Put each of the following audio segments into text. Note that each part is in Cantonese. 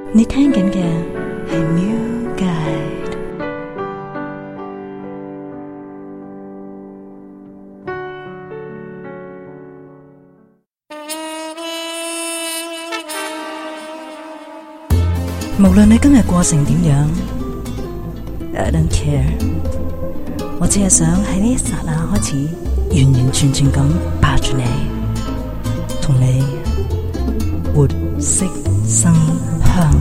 你聽緊嘅係 New Guide。無論你今日過成點樣 ，I don't care。我只係想喺呢一剎那開始，完完全全咁抱住你，同你活色生香。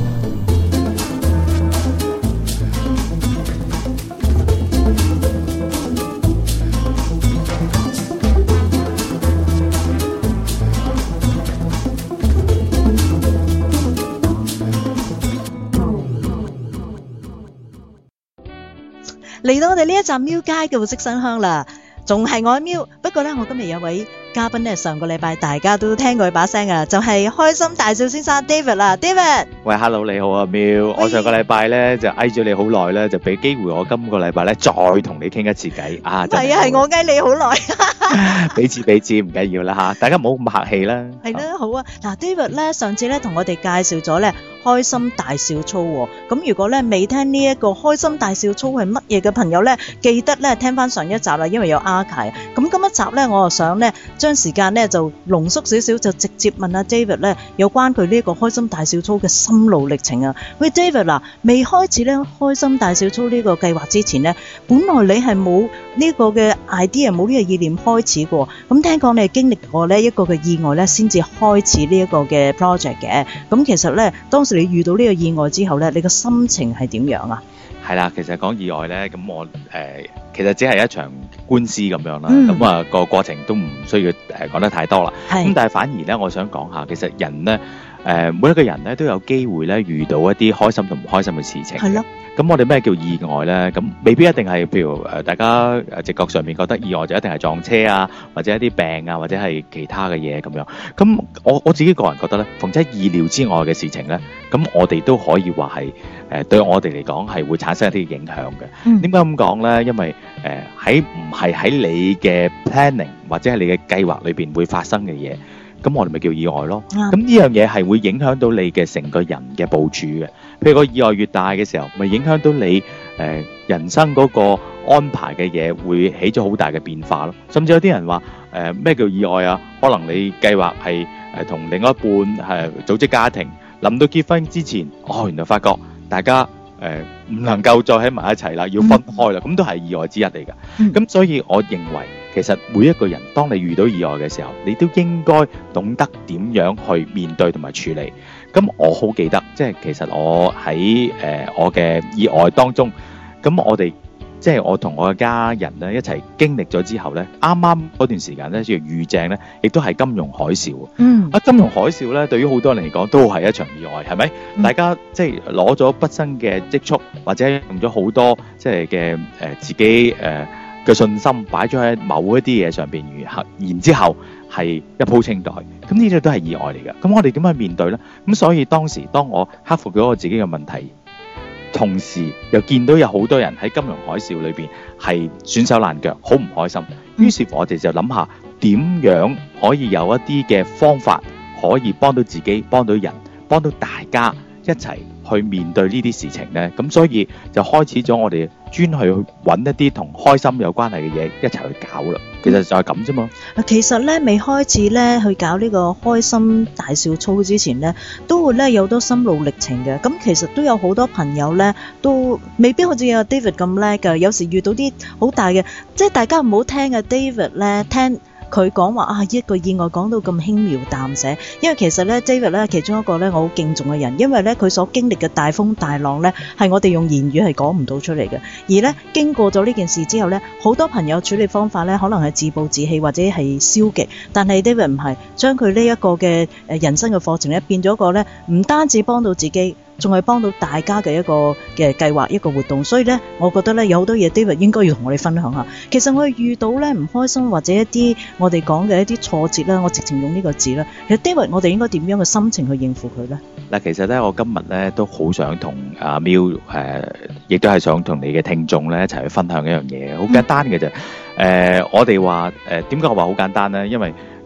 嚟到我哋呢一集喵街嘅活色生香啦，仲係我喵。不過咧，我今日有位嘉賓咧，上個禮拜大家都聽過佢把聲噶啦，就係開心大笑先生 David 啦。David， 喂 ，Hello， 你好啊，喵。我上個禮拜咧就嗌咗你好耐咧，就俾機會我今個禮拜咧再同你傾一次偈啊。 係啊，係我嗌你好耐。 彼此唔緊要啦吓，大家唔好咁客氣啦。 係啦，好啊。嗱 ，David 咧上次咧同我哋介紹咗咧開心大笑操喎。咁如果咧未聽呢一個開心大笑操係乜嘢嘅朋友咧，記得咧聽翻上一集啦，因為有 archive。咁今一集咧，我就想咧將時間咧就濃縮少少，就直接問阿 David 咧有關佢呢一個開心大笑操嘅心路歷程啊。喂 David 嗱，未開始咧開心大笑操呢個計劃之前咧，本來你係冇呢個嘅 idea， 冇呢個意念開始過。咁聽講你係經歷過呢一個嘅意外咧，先至開始呢一個嘅 project 嘅。咁其實咧，當時你遇到呢個意外之後咧，你個心情係點樣啊？ 係啦，其實講意外咧，咁我其實只係一場官司咁樣啦。咁啊個過程都唔需要講得太多啦。咁但係反而咧，我想講下，其實人咧每一個人咧都有機會咧遇到一啲開心同唔開心嘅事情。係咯。咁我哋咩叫意外咧？咁未必一定係譬如大家直覺上面覺得意外就一定係撞車啊，或者一啲病啊，或者係其他嘅嘢咁樣。咁我自己個人覺得咧，逢喺意料之外嘅事情咧，咁我哋都可以話係對我哋嚟講係會產生一啲影響嘅。點解咁講咧？因為喺唔係喺你嘅 planning 或者係你嘅計劃裏邊會發生嘅嘢，咁我哋咪叫意外咯。咁呢樣嘢係會影響到你嘅成個人嘅部署嘅。譬如個意外越大嘅時候，咪影響到你人生嗰個安排嘅嘢會起咗好大嘅變化咯。甚至有啲人話咩叫意外啊？可能你計劃係同另外一半組織家庭，臨到結婚之前，原來發覺大家唔能夠再喺埋一齊啦，要分開啦，咁都係意外之一嚟㗎。咁所以我認為其實每一個人當你遇到意外嘅時候，你都應該懂得點樣去面對同埋處理。咁我好記得，即係其實我喺我嘅意外當中，咁我哋即係我同我嘅家人咧一齊經歷咗之後咧，啱啱嗰段時間咧，即係遇正咧，亦都係金融海嘯。金融海嘯咧，對於好多人嚟講都係一場意外，係咪？大家即係攞咗畢生嘅積蓄，或者用咗好多即係嘅自己嘅信心擺咗喺某一啲嘢上邊，然之後係一鋪清袋。咁呢啲都係意外嚟㗎。咁我哋點去面對咧？咁所以當我克服咗我自己嘅問題，同時又見到有好多人喺金融海嘯裏邊係損手爛腳，好唔開心。於是我哋就諗下點樣可以有一啲嘅方法可以幫到自己、幫到人、幫到大家一齊去面對呢啲事情呢。咁所以就開始咗我哋專去揾一啲同開心有關係嘅嘢一齊去搞啦。其實就係咁啫嘛。 其實咧未開始咧去搞呢個開心大笑操之前咧，都會咧有好多心路歷程嘅。咁其實都有好多朋友咧，都未必好似阿 David 咁叻㗎。有時遇到啲好大嘅，即係大家唔好聽啊 David 咧聽佢講話一個意外講到咁輕描淡寫，因為其實咧 David 咧其中一個咧我好敬重嘅人，因為咧佢所經歷嘅大風大浪咧係我哋用言語係講唔到出嚟嘅，而咧經過咗呢件事之後咧，好多朋友處理方法咧可能係自暴自棄或者係消極，但係 David 唔係，將佢呢一個嘅人生嘅課程咧變咗一個咧唔單止幫到自己，仲係幫到大家嘅一個嘅計劃，一個活動。所以咧我覺得咧有好多嘢 David 應該要同我哋分享下。其實我哋遇到咧唔開心或者一啲我哋講嘅一啲挫折啦，我直情用呢個字啦。其實 David 我哋應該點樣嘅心情去應付佢咧？ 嗱，其實咧我今日咧都好想同阿 Miu 亦都係想同你嘅聽眾咧一齊去分享一樣嘢，好簡單嘅啫。我哋話點解我話好簡單咧？因為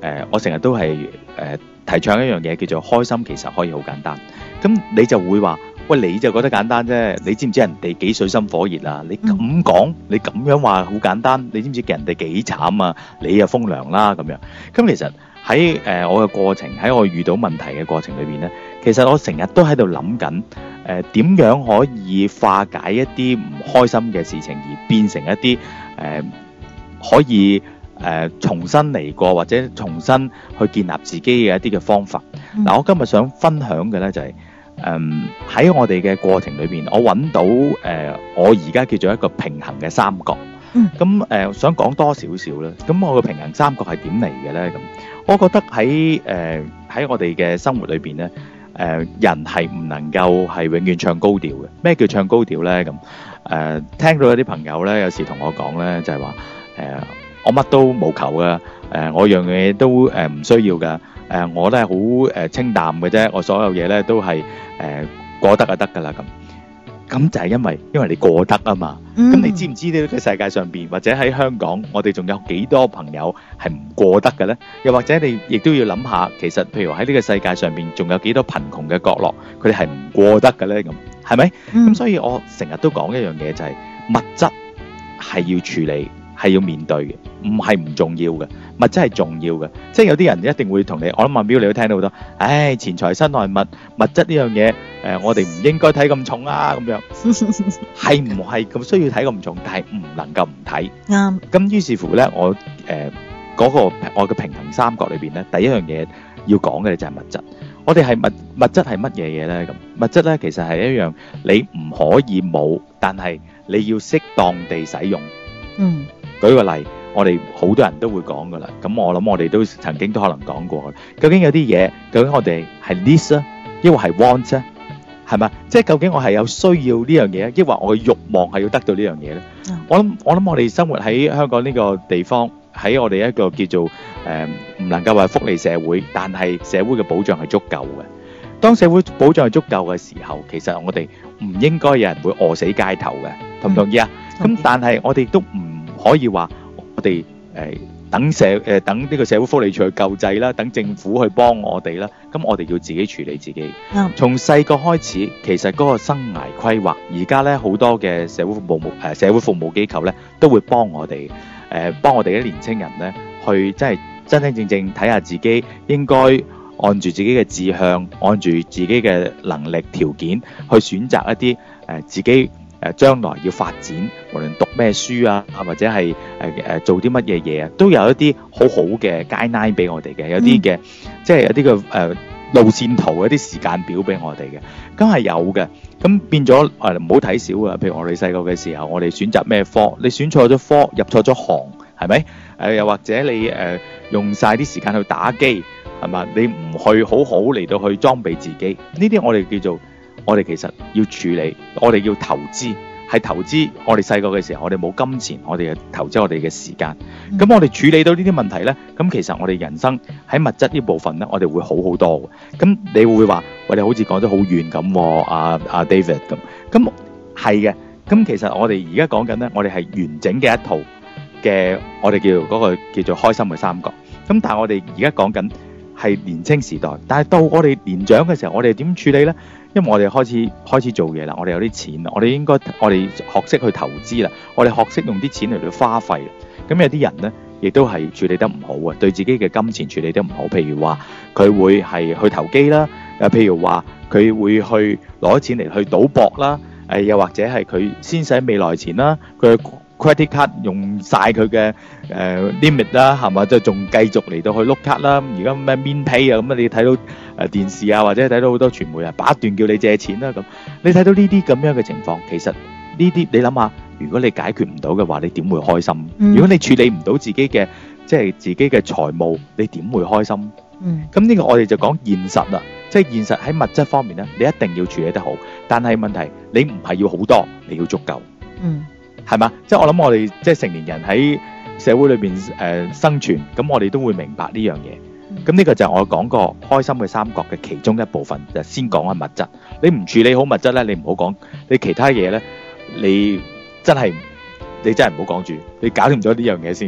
我成日都係提倡一樣嘢叫做開心，其實可以好簡單。咁你就會話，喂，你就覺得簡單啫，你知唔知人哋幾水深火熱啊？你咁講，你咁樣話好簡單，你知唔知人哋幾慘啊？你又風涼啦咁樣。咁其實喺我嘅過程，喺我遇到問題嘅過程裏邊咧，其實我成日都喺度諗緊，點樣可以化解一啲唔開心嘅事情，而變成一啲可以重新嚟過或者重新去建立自己嘅一啲嘅方法。嗱，我今日想分享嘅咧就係喺我哋嘅過程裏邊，我揾到我而家叫做一個平衡嘅三角。咁想講多少少咧。咁我嘅平衡三角係點嚟嘅咧？咁我覺得喺我哋嘅生活裏邊咧，人係唔能夠係永遠唱高調嘅。咩叫唱高調咧？咁聽到有啲朋友咧，有時同我講咧，就係話我乜都冇求噶，我樣嘢都唔需要噶，我咧好清淡嘅啫，我所有嘢咧都係過得就得噶啦咁。咁就係因為你過得啊嘛。咁你知唔知呢個世界上邊或者喺香港，我哋仲有幾多朋友係唔過得嘅咧？又或者你亦都要諗下，其實譬如喺呢個世界上邊，仲有幾多貧窮嘅角落，佢哋係唔過得嘅咧？咁係咪？咁所以我成日都講一樣嘢，就係物質係要處理，係要面對嘅，唔係唔重要嘅。物質係重要嘅，即係有啲人一定會同你，我諗阿標你都聽到好多，錢財身外物，物質呢樣嘢，我哋唔應該睇咁重啊，咁樣係唔係咁需要睇咁重？但係唔能夠唔睇。啱。咁於是乎咧，我我嘅平衡三角裏邊咧，第一樣嘢要講嘅就係物質。我哋係物質係乜嘢嘢咧？咁物質咧其實係一樣你唔可以冇，但係你要適當地使用。舉個例。我哋好多人都會講噶啦，咁我諗我哋都曾經都可能講過。究竟有啲嘢，究竟我哋係 need 啊，抑或係 want 啊，係咪？即係究竟我係有需要呢樣嘢，抑或我嘅慾望係要得到呢樣嘢咧？我諗我哋生活喺香港呢個地方，喺我哋一個叫做唔能夠話福利社會，但係社會嘅保障係足夠嘅。當社會保障係足夠嘅時候，其實我哋唔應該有人會餓死街頭嘅，同唔同意啊？咁但係我哋都唔可以話。我哋等呢個社會福利署去救濟啦，等政府去幫我哋啦，咁我哋要自己處理自己。從細個開始，其實嗰個生涯規劃，而家咧好多嘅社會服務機構咧都會幫我哋，幫我哋啲年青人咧去真正睇下自己應該按住自己嘅志向，按住自己嘅能力條件去選擇一啲自己。將來要發展，無論讀咩書啊，或者係做啲乜嘢嘢啊，都有一啲好好嘅 guideline 俾我哋嘅，有啲嘅即係有啲嘅路線圖，有啲時間表俾我哋嘅，咁係有嘅。咁變咗唔好睇少啊！譬如我哋細個嘅時候，我哋選擇咩科，你選錯咗科，入錯咗行，係咪？又或者你用晒啲時間去打機，係嘛？你唔去好好嚟到去裝備自己，呢啲我哋叫做。我哋其實要處理，我哋要投資，係投資。我哋細個嘅時候，我哋冇金錢，我哋投資我哋嘅時間。咁我哋處理到呢啲問題呢，咁其實我哋人生喺物質呢部分呢，我哋會好好多。咁你會話，喂，你好似講得好遠咁，阿 David 咁。咁係嘅。咁其實我哋而家講緊呢，我哋係完整嘅一套嘅，我哋嗰個叫做開心嘅三角。咁但係我哋而家講緊係年青時代，但係到我哋年長嘅時候，我哋點處理呢？因為我哋開始做嘢啦，我哋有啲錢啦，我哋學識去投資啦，我哋學識用啲錢嚟到花費啦。咁有啲人呢，亦都係處理得唔好啊，對自己嘅金錢處理得唔好。譬如話佢會係去投機啦，譬如話佢會去攞錢嚟去賭博啦，又或者係佢先使未來錢啦，佢 credit card 用晒佢嘅limit 啦，係嘛？就仲繼續嚟到去碌卡啦。而家咩 min pay 啊，咁你睇到電視啊，或者睇到好多傳媒啊，把段叫你借錢啦咁。你睇到呢啲咁樣嘅情況，其實呢啲你諗下，如果你解決唔到嘅話，你點會開心？如果你處理唔到自己嘅即係自己嘅財務，你點會開心？咁呢個我哋就講現實啦，即係現實喺物質方面咧，你一定要處理得好。但係問題你唔係要好多，你要足夠。係嘛？即係我諗我哋即係成年人喺社會裏邊生存，咁我哋都會明白呢樣嘢。咁呢個就係我講過開心嘅三角嘅其中一部分，就先講下物質。你唔處理好物質咧，你唔好講你其他嘢咧，你真係唔好講住，你搞掂咗呢樣嘢先，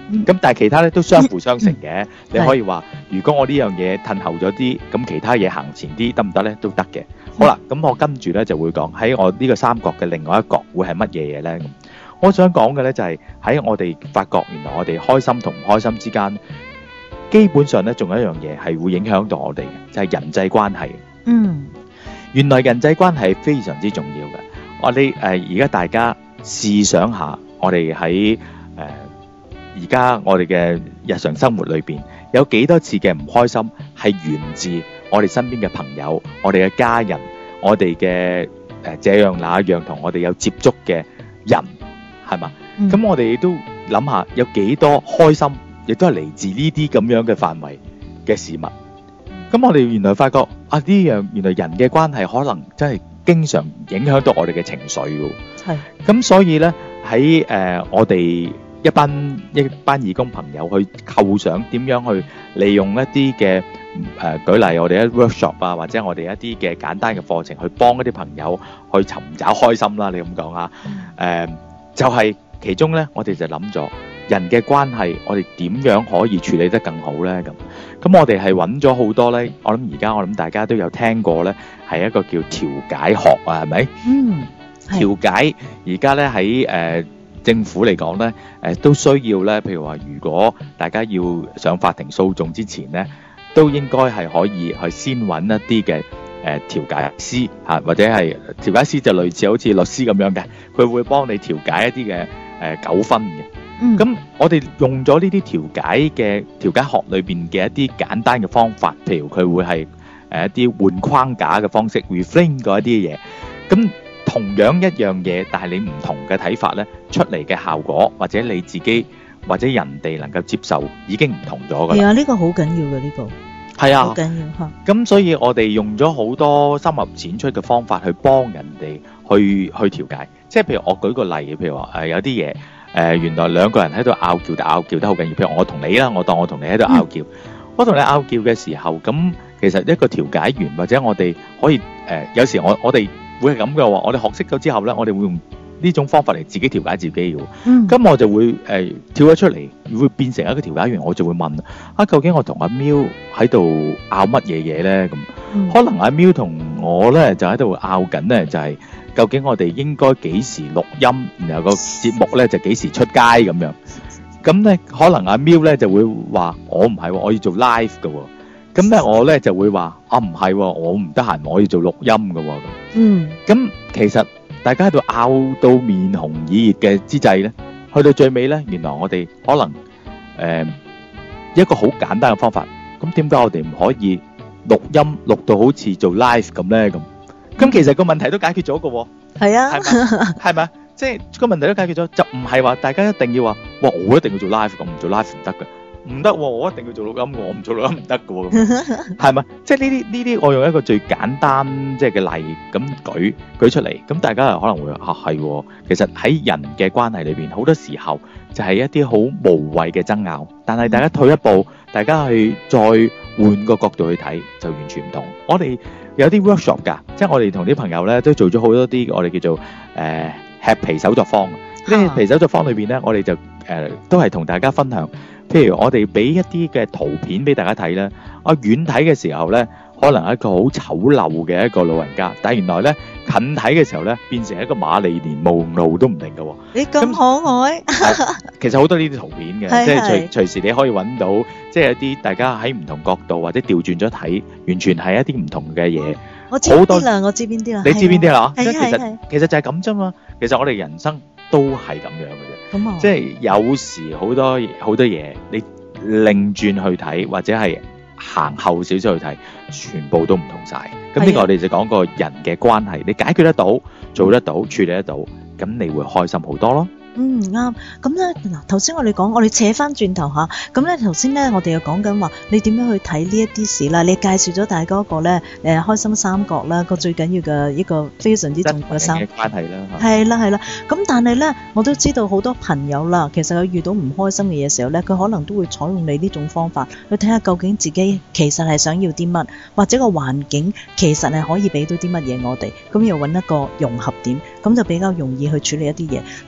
咁但係其他咧都相輔相成嘅。你可以話，如果我呢樣嘢褪後咗啲，咁其他嘢行前啲得唔得咧？都得嘅。好啦，咁我跟住咧就會講喺我呢個三角嘅另外一角會係乜嘢嘢咧？咁我想講嘅咧就係喺我哋發覺，原來我哋開心同唔開心之間，基本上咧仲有一樣嘢係會影響到我哋嘅，就係人際關係。原來人際關係非常之重要嘅。我哋而家大家試想下，我哋喺而家我哋嘅日常生活裏邊，有幾多次嘅唔開心係源自我哋身邊嘅朋友、我哋嘅家人、我哋嘅這樣那樣同我哋有接觸嘅人，係嘛？咁我哋都諗下，有幾多開心，亦都係嚟自呢啲咁樣嘅範圍嘅事物。咁我哋原來發覺啊，呢樣原來人嘅關係可能真係經常影響到我哋嘅情緒㗎。係。咁所以咧喺我哋一班義工朋友去構想點樣去利用一啲嘅舉例，我哋一 workshop 啊，或者我哋一啲嘅簡單嘅課程，去幫一啲朋友去尋找開心啦。你咁講啊？就係其中咧，我哋就諗咗人嘅關係，我哋點樣可以處理得更好咧？咁我哋係揾咗好多咧。我諗大家都有聽過咧，係一個叫調解學啊，係咪？調解而家咧喺政府嚟講咧，都需要咧。譬如話，如果大家要上法庭訴訟之前咧，都應該係可以去先揾一啲嘅調解師嚇，或者係調解師就類似好似律師咁樣嘅，佢會幫你調解一啲嘅糾紛嘅。咁我哋用咗呢啲調解學裏邊嘅一啲簡單嘅方法，譬如佢會係一啲換框架嘅方式 reframe 過一啲嘢。咁同樣一樣嘢，但係你唔同嘅睇法咧，出嚟嘅效果或者你自己或者人哋能夠接受已經唔同咗㗎啦。係啊， 呢個好緊要嘅呢個。係啊，好緊要嚇。咁所以我哋用咗好多深入淺出嘅方法去幫人哋去調解。即係譬如我舉個例，譬如話有啲嘢。原來兩個人喺度拗撬，但拗撬得好緊要。譬如我同你啦，我當我同你喺度拗撬，我同你拗撬嘅時候，咁其實一個調解員或者我哋可以有時我哋會係咁嘅喎。我哋學識咗之後咧，我哋會用呢種方法嚟自己調解自己嘅。咁我就會跳咗出嚟，會變成一個調解員。我就會問啊，究竟我同阿喵喺度拗乜嘢嘢咧？咁可能阿喵同我咧就喺度拗緊咧，就係。究竟我哋應該幾時錄音，然後個節目咧就幾時出街咁樣？咁咧可能阿喵咧就會話：我唔係喎，我要做 live 嘅喎。咁咧我咧就會話：啊唔係喎，我唔得閒，我要做錄音嘅喎。咁其實大家喺度拗到面紅耳熱嘅之際咧，去到最尾咧，原來我哋可能一個好簡單嘅方法。咁點解我哋唔可以錄音錄到好似做 live 咁咧？咁其實個問題都解決咗嘅喎，係啊，係咪？即係個問題都解決咗，就唔係話大家一定要話，哇！我一定要做 live，我唔做 live 唔得嘅，唔得喎！我一定要做錄音，我唔做錄音唔得嘅喎，係咪？即係呢啲，我用一個最簡單即係嘅例咁舉出嚟，咁大家可能會係喎。其實喺人嘅關係裏邊，好多時候就係一啲好無謂嘅爭拗，但係大家退一步，大家去再換個角度去睇，就完全唔同。我哋有啲 workshop 㗎，即係我哋同啲朋友咧都做咗好多啲我哋叫做吃皮手作坊。呢皮手作坊裏邊咧，我哋就都係同大家分享。譬如我哋俾一啲嘅圖片俾大家睇咧，我遠睇嘅時候咧，可能係一個好醜陋嘅一個老人家，但係原來咧近睇嘅時候咧，變成一個瑪麗蓮夢露都唔定嘅喎。你咁可愛，其實好多呢啲圖片嘅，即係隨時你可以揾到，即係一啲大家喺唔同角度或者調轉咗睇，完全係一啲唔同嘅嘢。我知邊啲啦，我知邊啲啦。你知邊啲啦？其實就係咁啫嘛。其實我哋人生都係咁樣嘅啫。即係有時好多嘢，你擰轉去睇，或者係行後少少去睇，全部都唔同晒。咁呢個我哋就講個人嘅關係，你解決得到、做得到、處理得到，咁你會開心好多咯。啱。咁咧嗱，頭先我哋扯翻轉頭嚇，咁咧頭先咧我哋又講緊話，你點樣去睇呢一啲事啦？你介紹咗大家一個咧開心三角啦，個最緊要嘅一個非常之重要嘅三角關係啦。係啦。咁但係咧，我都知道好多朋友啦，其實佢遇到唔開心嘅嘢時候咧，佢可能都會採用你呢種方法去睇下究竟自己其實係想要啲乜，或者個環境其實係可以俾到啲乜嘢我哋，咁又揾一個融合點，咁就比較容易去處理一啲嘢。同埋我哋有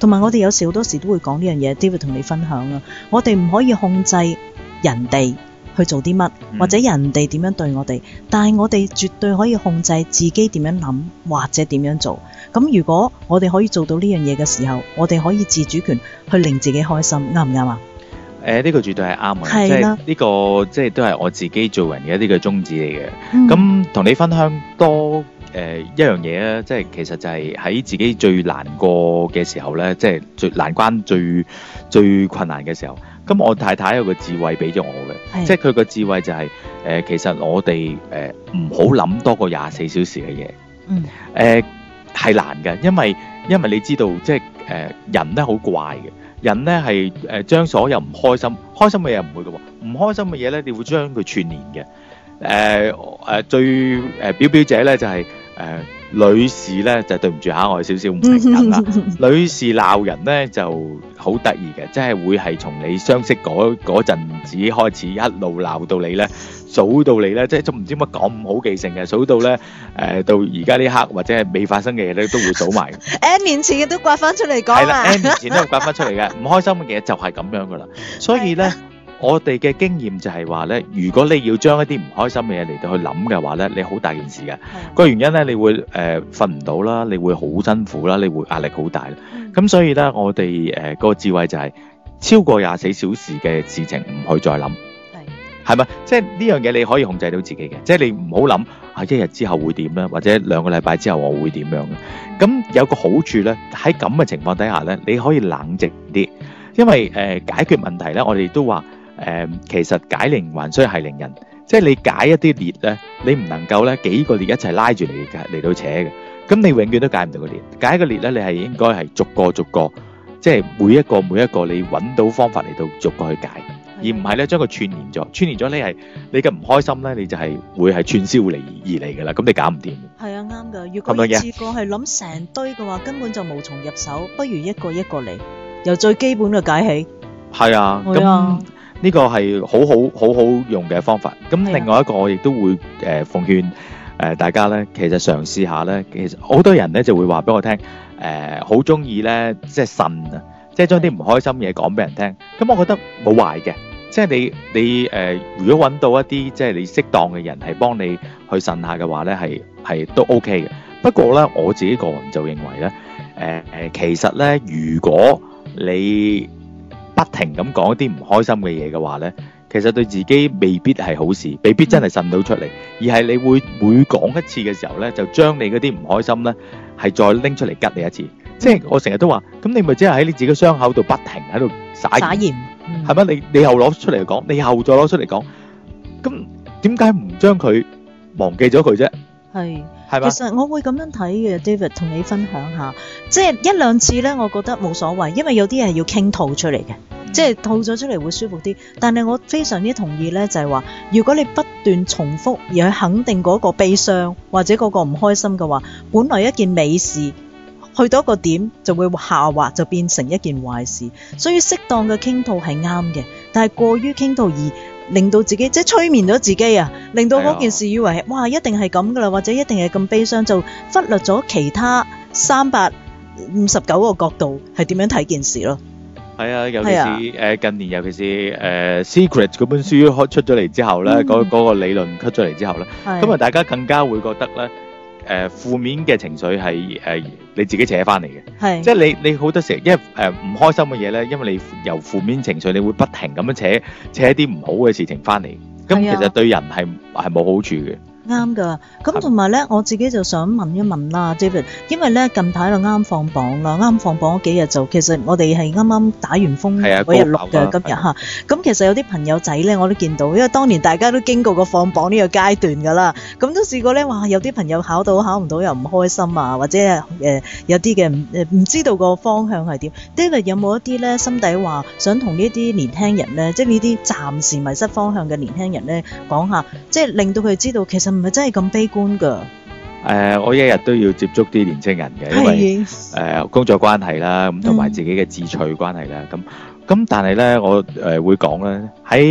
有時好多時都會講呢樣嘢 ，David 同你分享啦。我哋唔可以控制人哋去做啲乜，或者人哋點樣對我哋，但係我哋絕對可以控制自己點樣諗或者點樣做。咁如果我哋可以做到呢樣嘢嘅時候，我哋可以自主權去令自己開心，啱唔啱啊？ 呢個絕對係啱嘅， 係啦， 即係呢個即係都係我自己做人嘅一啲嘅宗旨嚟嘅。咁同你分享多一樣嘢咧，即係其實就係喺自己最難過嘅時候咧，即係最難關、最困難嘅時候。咁我太太有個智慧俾咗我嘅，即係佢個智慧就係其實我哋唔好諗多過24小時嘅嘢。係難嘅，因為你知道即係人咧好怪嘅。人咧係將所有唔開心嘅嘢唔會嘅喎，唔開心嘅嘢咧，你會將佢串連嘅。最表者咧就係女士咧就對唔住下我少少唔平等啦。女士鬧人咧就好得意嘅，即係會係從你相識嗰陣子開始一路鬧到你咧，數到你咧，即係都唔知乜講咁好記性嘅，數到咧到而家呢刻或者係未發生嘅嘢咧都會數埋。 N 年前嘅都刮翻出嚟講啦。 N 年前都刮翻出嚟嘅，唔開心嘅嘢就係咁樣噶啦。所以咧，我哋嘅經驗就係話咧，如果你要將一啲唔開心嘅嘢嚟到去諗嘅話咧，你好大件事嘅。個原因咧，你會瞓唔到啦，你會好辛苦啦，你會壓力好大啦。咁所以咧，我哋個智慧就係超過24小時嘅事情唔去再諗。係咪？即係呢樣嘢你可以控制到自己嘅，即係你唔好諗一日之後會點咧，或者2個禮拜之後我會點樣嘅。咁有個好處咧，喺咁嘅情況底下咧，你可以冷靜啲，因為解決問題咧，我哋都話其實解鈴還須繫鈴人，即係你解一啲裂咧，你唔能夠咧幾個裂一齊拉住嚟到扯嘅，咁你永遠都解唔到個裂。解個裂咧，你係應該係逐個，即係每一個你揾到方法嚟到逐個去解。而唔係咧將佢串連咗，你嘅唔開心咧，你就係會係串燒而嚟嘅啦，咁你搞唔掂。係啊，啱㗎。如果一次過係諗成堆嘅話，根本就無從入手，不如一個一個嚟，由最基本嘅解起。係啊，咁呢個係好好用嘅方法。咁另外一個我亦都會奉勸大家咧，其實嘗試下咧，其實好多人咧就會話俾我聽，好中意咧即係呻啊，即係將啲唔開心嘢講俾人聽。咁我覺得冇壞嘅。即係你如果揾到一啲即係你適當嘅人係幫你去呻下嘅話咧，係都 OK 嘅。不過咧，我自己個人就認為咧，其實咧，如果你不停咁講一啲唔開心嘅嘢嘅話咧，其實對自己未必係好事，未必真係呻到出嚟，而係你會每講一次嘅時候咧，就將你嗰啲唔開心咧係再拎出嚟吉你一次。即係我成日都話，咁你咪即係喺你自己傷口度不停喺度撒鹽，係咪？你又攞出嚟講，你又再攞出嚟講，咁點解唔將佢忘記咗佢啫？係嘛？其實我會咁樣睇嘅 ，David 同你分享下，即係1、2次咧，我覺得冇所謂，因為有啲係要傾吐出嚟嘅，即係吐咗出嚟會舒服啲。但係我非常之同意咧，就係話，如果你不斷重複而去肯定嗰個悲傷或者嗰個唔開心嘅話，本來一件美事，去到一個點就會下滑，就變成一件壞事。所以適當嘅傾吐係啱嘅，但係過於傾吐而令到自己即係催眠咗自己啊，令到嗰件事以為哇一定係咁噶啦，或者一定係咁悲傷，就忽略咗其他359個角度係點樣睇件事咯。係啊，尤其是近年，尤其是Secret 嗰本書出咗嚟之後咧，嗰個理論出咗嚟之後咧，咁啊大家更加會覺得咧。負面嘅情緒係你自己扯翻嚟嘅，即係你好多時，因為唔開心嘅嘢咧，因為你由負面情緒，你會不停咁樣扯一啲唔好嘅事情翻嚟，咁其實對人係冇好處嘅。啱㗎，咁同埋咧，我自己就想問一問啦 ，David， 因為咧近排就啱放榜啦，啱放榜嗰幾日就其實我哋係啱啱打完風嗰日錄嘅今日嚇，咁其實有啲朋友仔咧我都見到，因為當年大家都經過個放榜呢個階段㗎啦，咁都試過咧，哇有啲朋友考到考唔到又唔開心啊，或者有啲嘅唔知道個方向係點 ，David 有冇一啲咧心底話想同呢啲年輕人咧，即係呢啲暫時迷失方向嘅年輕人咧講下，即係令到佢知道其實唔係真係咁悲觀㗎。我一日都要接觸啲年青人嘅，因為工作關係啦，咁同埋自己嘅志趣關係啦，咁但係咧，我會講咧喺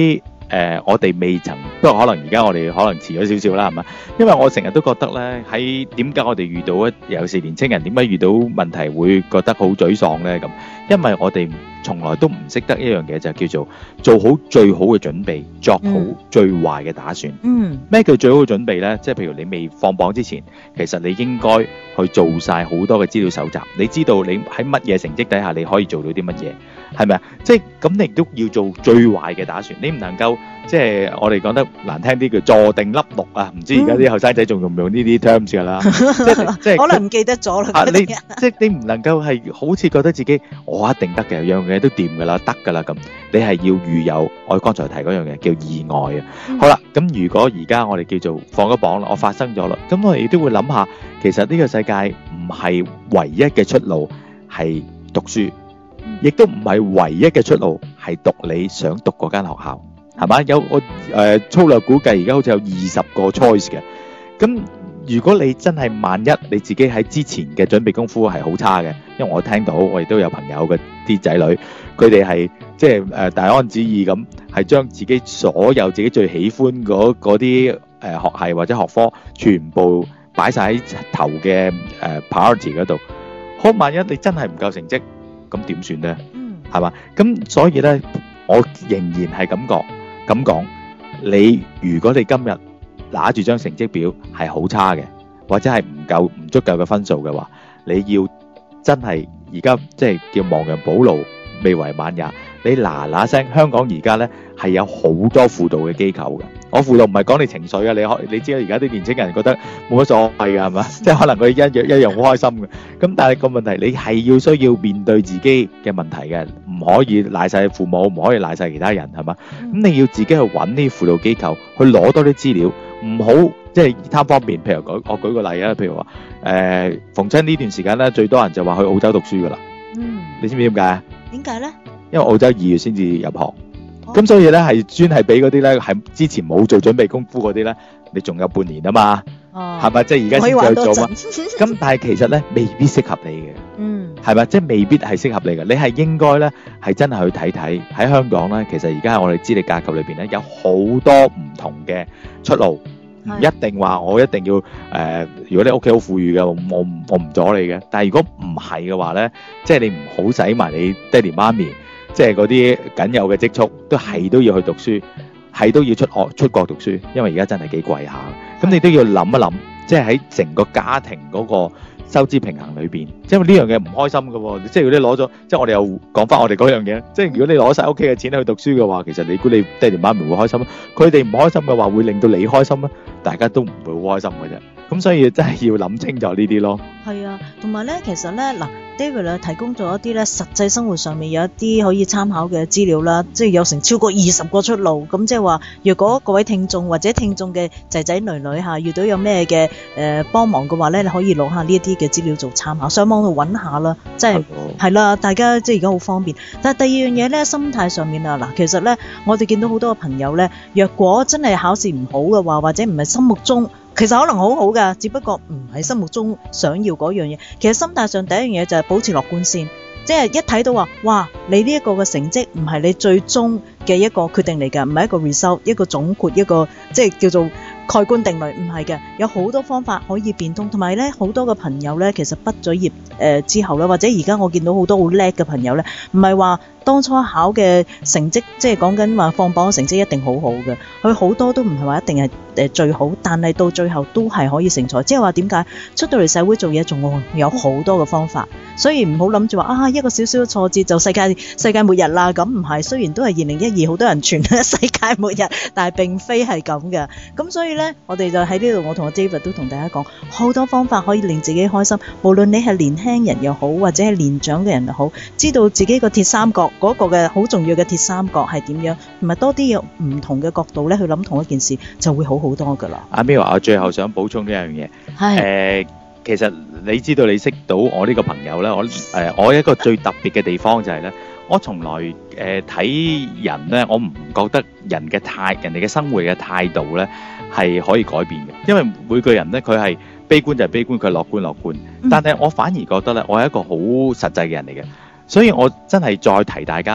我哋未曾，不過可能而家我哋可能遲咗少少啦，係嘛？因為我成日都覺得咧，喺點解我哋遇到尤其是年青人點解遇到問題會覺得好沮喪咧？咁，因為我哋從來都唔識得一樣嘢，就叫做做好最好嘅準備，作好最壞嘅打算。咩叫最好嘅準備咧？即係譬如你未放榜之前，其實你應該去做晒好多嘅資料搜集，你知道你喺乜嘢成績底下你可以做到啲乜嘢，係咪啊？即係咁，你亦都要做最壞嘅打算。你唔能夠即係我哋講得難聽啲叫坐定粒六啊！唔知而家啲後生仔仲用唔用呢啲 terms 㗎啦？即係可能唔記得咗啦。 你即係你唔能夠係好似覺得自己我一定得嘅，樣嘢都掂㗎啦，得㗎啦咁。你係要預有我剛才提嗰樣嘢叫意外啊。好啦，咁如果而家我哋叫做放咗榜啦，我發生咗啦，咁我哋亦都會諗下，其實呢個世界唔係唯一嘅出路係讀書，亦都唔係唯一嘅出路係讀你想讀嗰間學校，係嘛？有我粗略估計而家好似有20個 choice 嘅。咁如果你真係萬一你自己喺之前嘅準備功夫係好差嘅，因為我聽到我亦都有朋友嘅啲仔女，佢哋係即係大安旨意咁，係將自己所有自己最喜歡嗰啲學系或者學科全部擺晒喺頭嘅priority 嗰度。好，萬一你真係唔夠成績，咁點算呢？係嘛？咁所以呢，我仍然係咁講，你如果你今日拿住張成績表係好差嘅，或者係唔足夠嘅分數嘅話，你要真係而家即係叫亡羊補牢，未為晚也。你嗱聲，香港而家呢係有好多輔導嘅機構嘅。我輔導唔係講你情緒啊，你知啦，而家啲年青人覺得冇乜所謂㗎，係嘛？即係可能佢一樣好開心嘅。咁但係個問題，你係需要面對自己嘅問題嘅，唔可以賴晒父母，唔可以賴晒其他人，係嘛？咁你要自己去揾啲輔導機構去攞多啲資料，唔好即係貪方便。譬如我舉個例啊，譬如話逢親呢段時間咧，最多人就話去澳洲讀書㗎啦。你知唔知點解啊？ 點解咧？ 因為澳洲2月先至入學。咁所以咧係專係俾嗰啲咧係之前冇做準備功夫嗰啲咧，你仲有半年啊嘛，係咪？即係而家先至去做嘛。咁但係其實咧未必適合你嘅，係咪？即係未必係適合你嘅。你係應該咧係真係去睇睇喺香港咧，其實而家喺我哋資歷架構裏邊咧有好多唔同嘅出路，唔一定話我一定要如果你屋企好富裕嘅，我唔阻你嘅。但係如果唔係嘅話咧，即係你唔好使埋你爹哋媽咪。即係嗰啲僅有嘅積蓄，都要去讀書，係都要出國讀書，因為而家真係幾貴下。咁你都要諗一諗，即係喺成個家庭嗰個收支平衡裏邊，因為呢樣嘢唔開心嘅喎。即係如果你攞咗，即係我哋又講翻我哋嗰樣嘢，即係如果你攞晒屋企嘅錢去讀書嘅話，其實你估你爹哋媽咪會開心？佢哋唔開心嘅話，會令到你開心咩？大家都唔會好開心嘅啫。咁所以真係要諗清楚呢啲咯。係啊， 同埋咧，其實咧嗱。David 咧提供咗一啲咧實際生活上面有一啲可以參考嘅資料啦，即係有成超過20個出路。咁即係話，若果各位聽眾或者聽眾嘅仔仔女女嚇遇到有咩嘅幫忙嘅話咧，你可以攞下呢一啲嘅資料做參考，上網度揾下啦。即係係啦，大家即係而家好方便。但係第二樣嘢咧，心態上面啊嗱，其實咧我哋見到好多嘅朋友咧，若果真係考試唔好嘅話，或者唔係心目中。其實可能好好㗎，只不過唔係心目中想要嗰樣嘢。其實心態上第一樣嘢就係保持樂觀先，即係一睇到話，哇，你呢一個嘅成績唔係你最終嘅一個決定嚟㗎，唔係一個 result， 一個總括，一個即係叫做蓋棺定論，唔係嘅，有好多方法可以變通。同埋咧，好多嘅朋友咧，其實畢咗業之後咧，或者而家我見到好多好叻嘅朋友咧，唔係話當初考嘅成績，即係講緊話放榜嘅成績一定好好嘅，佢好多都唔係話一定係最好，但係到最後都係可以成才。即係話點解出到嚟社會做嘢仲有好多嘅方法，所以唔好諗住話一個少少嘅挫折就世界末日啦。咁唔係，雖然都係2012好多人傳世界末日，但係並非係咁嘅。咁所以咧，我哋就喺呢度，我同阿 David 都同大家講好多方法可以令自己開心。無論你係年輕人又好，或者係年長嘅人又好，知道自己個鐵三角嗰個嘅好重要嘅鐵三角係點樣，同埋多啲有唔同嘅角度咧去諗同一件事，就會好好多噶啦。阿 Mia，我最後想補充呢樣嘢，其實你知道你識到我呢個朋友咧，我一個最特別嘅地方就係咧，我從來睇人咧，我唔覺得人哋嘅生活嘅態度咧係可以改變嘅，因為每個人咧佢係悲觀就係悲觀，佢係樂觀，但係我反而覺得咧，我係一個好實際嘅人嚟嘅，所以我真係再提大家，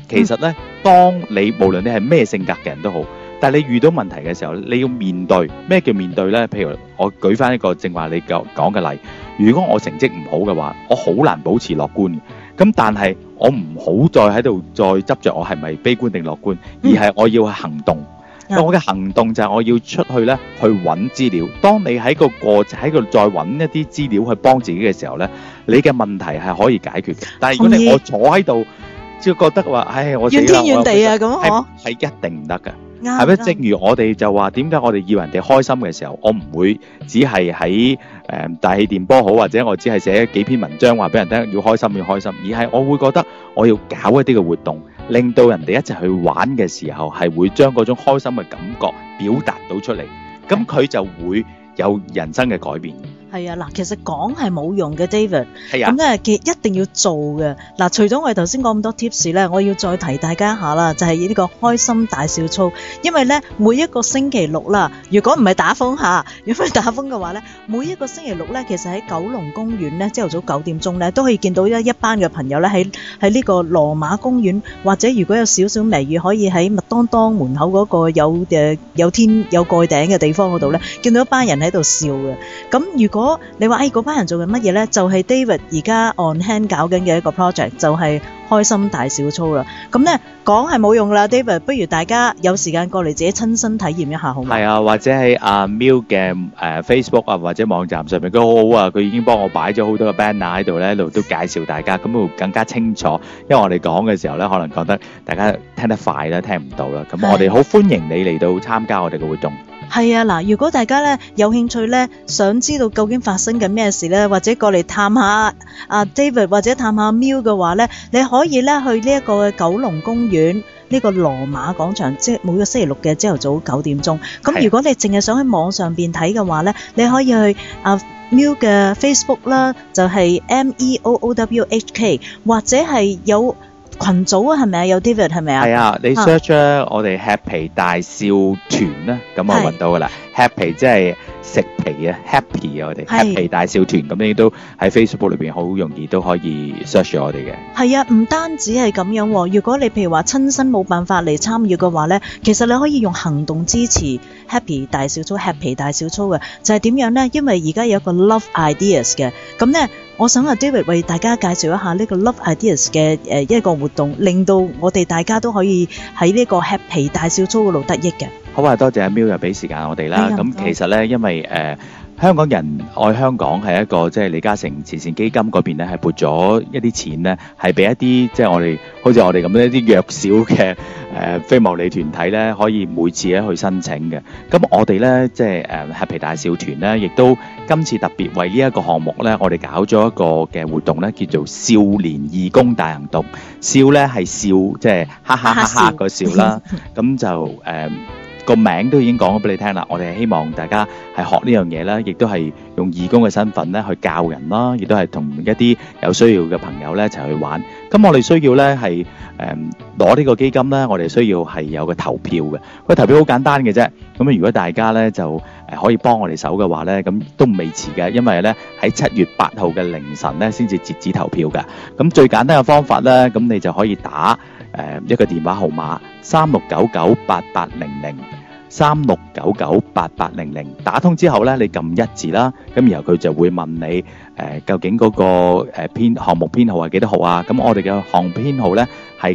其實咧，當你無論你係咩性格嘅人都好，但係你遇到問題嘅時候，你要面對。咩叫面對咧？譬如我舉翻一個正話你講嘅例，如果我成績唔好嘅話，我好難保持樂觀嘅。咁但係我唔好再喺度再執着我係咪悲觀定樂觀，而係我要行動。我嘅行動就係我要出去咧，去揾資料。當你喺個再揾一啲資料去幫自己嘅時候咧，你嘅問題係可以解決嘅。但係如果我坐喺度，只覺得話，唉，我死啦， 怨天怨地啊咁， 係一定唔得㗎。係咪？正如我哋就話，點解我哋要人哋開心嘅時候，我唔會只係喺大氣電波好，或者我只係寫幾篇文章話俾人聽要開心要開心，而係我會覺得我要搞一啲嘅活動，令到人哋一齊去玩嘅時候，係會將嗰種開心嘅感覺表達到出嚟，咁佢就會有人生嘅改變。 係啊，嗱，其實講係冇用嘅 David， 係啊， 咁咧一定要做嘅。嗱，除咗我哋頭先講咁多 tips 咧，我要再提大家一下啦，就係呢個開心大笑操。因為咧每一個星期六啦，如果唔係打風下，如果唔係打風嘅話咧，每一個星期六咧，其實喺九龍公園咧，朝頭早9點鐘咧，都可以見到一班嘅朋友咧喺呢個羅馬公園，或者如果有少少微雨，可以喺麥當當門口嗰個有蓋頂嘅地方嗰度咧，見到一班人喺度笑嘅。咁如果你話嗰班人做緊乜嘢呢？就係 David 而家 on hand 搞緊嘅一個 project， 就係開心大笑操啦。咁呢講係冇用啦 ，David， 不如大家有時間過嚟自己親身體驗一下好嗎？係啊，或者喺阿 Miu 嘅Facebook 啊，或者網站上面都好好啊，佢已經幫我擺咗好多個 banner 喺度咧，一路都介紹大家，咁會更加清楚。因為我哋講嘅時候咧，可能覺得大家聽得快啦，聽唔到啦。咁我哋好歡迎你嚟到參加我哋嘅活動。 係啊，嗱，如果大家咧有興趣咧，想知道究竟發生緊咩事咧，或者過嚟探下阿 David 或者探下 Miu 嘅話咧，你可以咧去呢一個九龍公園呢個羅馬廣場，即係每個星期六嘅朝頭早9點鐘。咁如果你淨係想喺網上邊睇嘅話咧，你可以去Miu 嘅 Facebook 啦，就係 MEOOWHK， 或者係有群組啊，係咪啊？有 David 係咪啊？係啊，你 search 我哋吃皮大笑團啦，咁我揾到噶啦。吃皮即係食皮啊 ，happy 啊，我哋吃皮大笑團，咁你都喺 Facebook 裏邊好容易都可以 search 我哋嘅。係啊，唔單止係咁樣喎，如果你譬如話親身冇辦法嚟參與嘅話咧，其實你可以用行動支持 Happy 大笑操、吃皮大笑操嘅，就係點樣咧？因為而家有一個 Love Ideas 嘅，咁咧。我想David 為大家介紹一下呢個 Love Ideas 嘅一個活動，令到我哋大家都可以喺呢個吃皮大笑操嗰度得益嘅。 好啊，多謝阿 Miu 又俾時間我哋啦。咁其實咧，因為香港人愛香港係一個即係李嘉誠慈善基金嗰邊咧，係撥咗一啲錢咧，係俾一啲即係我哋好似我哋咁樣一啲弱小嘅非牟利團體咧，可以每次咧去申請嘅。咁我哋咧即係吃皮大笑團咧，亦都今次特別為呢一個項目咧，我哋搞咗一個嘅活動咧，叫做少年義工大行動。笑咧係笑，即係哈哈哈哈個笑啦。咁就個名都已經講咗俾你聽啦，我哋係希望大家係學呢樣嘢啦，亦都係用義工嘅身份咧去教人啦，亦都係同一啲有需要嘅朋友咧一齊去玩。咁我哋需要咧係攞呢個基金咧，我哋需要係有個投票嘅。個投票好簡單嘅啫。咁如果大家咧就可以幫我哋手嘅話咧，咁都未遲嘅，因為咧喺7月8號嘅凌晨咧先至截止投票㗎。咁最簡單嘅方法咧，咁你就可以打一個電話號碼36998800，36998800，打通之後咧，你撳1字啦，咁然後佢就會問你究竟嗰個項目編號係幾多號啊？咁我哋嘅項目編號咧係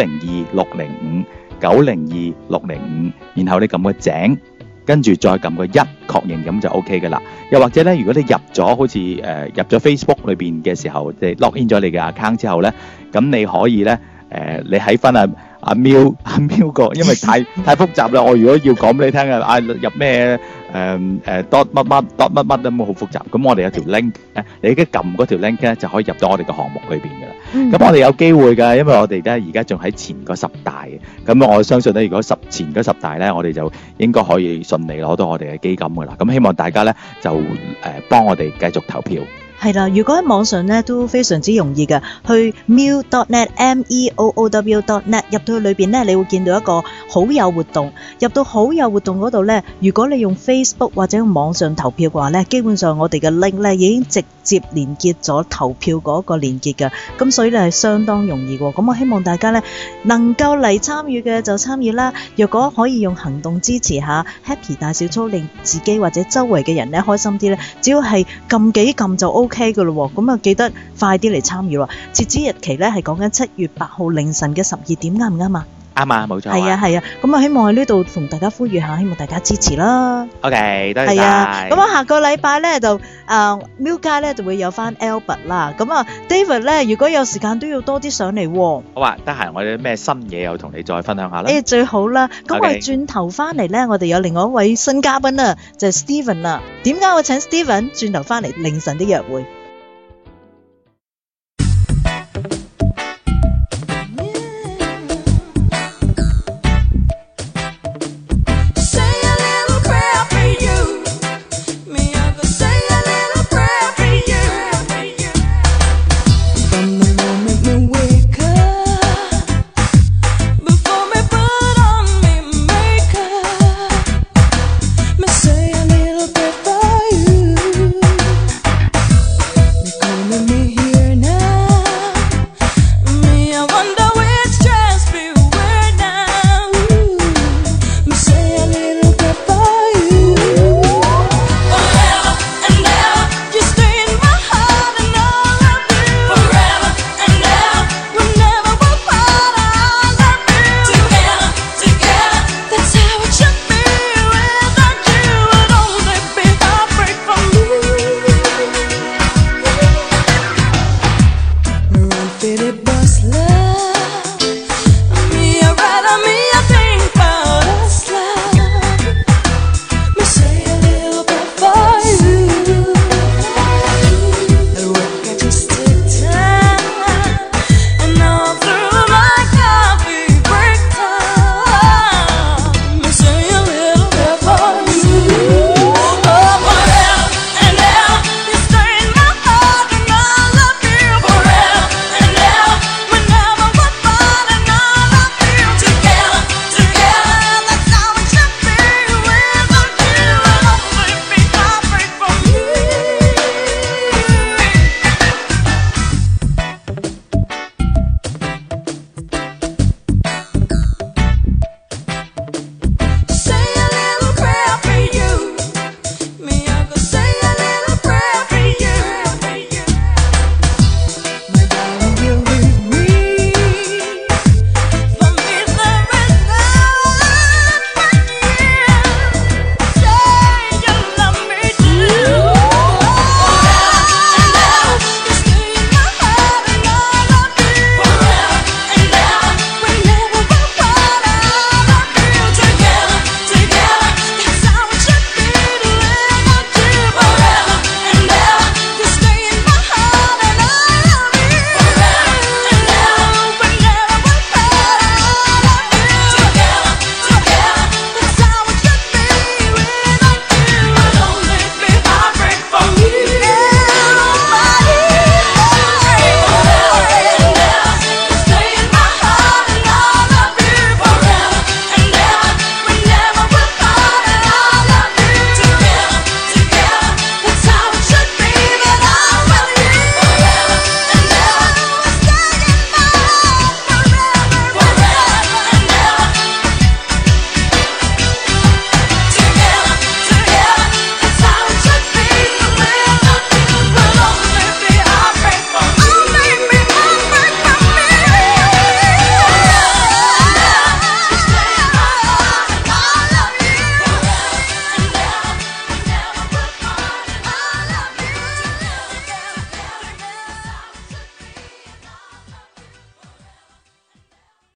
902605，902605，然後你撳個井，跟住再撳個1確認，咁就 OK 㗎啦。又或者咧，如果你入咗好似入咗 Facebook 裏邊嘅時候，即係 log in 咗你嘅 account 之後咧，咁你可以咧你喺翻阿 Miu 個，因為太複雜啦。我如果要講俾你聽啊，入咩dot 乜乜 dot 乜乜都冇，好複雜。咁我哋有條 link 你而家撳嗰條 link 咧，就可以入到我哋個項目裏邊噶啦。咁我哋有機會㗎，因為我哋咧而家仲喺前嗰10大嘅。咁我相信咧，如果前嗰10大咧，我哋就應該可以順利攞到我哋嘅基金噶啦。咁希望大家咧就幫我哋繼續投票。 係啦，如果喺網上咧都非常之容易嘅，去 meoo.net meoow.net 入到去裏邊咧，你會見到一個好友活動。入到好友活動嗰度咧，如果你用 Facebook 或者用網上投票嘅話咧，基本上我哋嘅 link 咧已經直接連結咗投票嗰個連結嘅，咁所以咧係相當容易喎。咁我希望大家咧能夠嚟參與嘅就參與啦。若果可以用行動支持下 Happy 大小操，令自己或者周圍嘅人咧開心啲咧，只要係撳幾撳就 OK 嘅咯。咁啊記得快啲嚟參與喎。截止日期咧係講緊7月8號凌晨嘅12點，啱唔啱啊？ 啱啊，冇錯。 係啊係啊，咁啊希望喺呢度同大家呼籲下，希望大家支持啦。 OK，多謝晒。 係啊，咁啊下個禮拜咧就Miu街咧就會有翻 Albert 啦。咁啊 David 咧，如果有時間都要多啲上嚟喎。 好啊，得閒我哋咩新嘢又同你再分享下啦。 最好啦。咁 OK 我哋轉頭翻嚟咧，我哋有另外一位新嘉賓啊，就係 Steven 啦。點解我請 Steven 轉頭翻嚟凌晨的約會？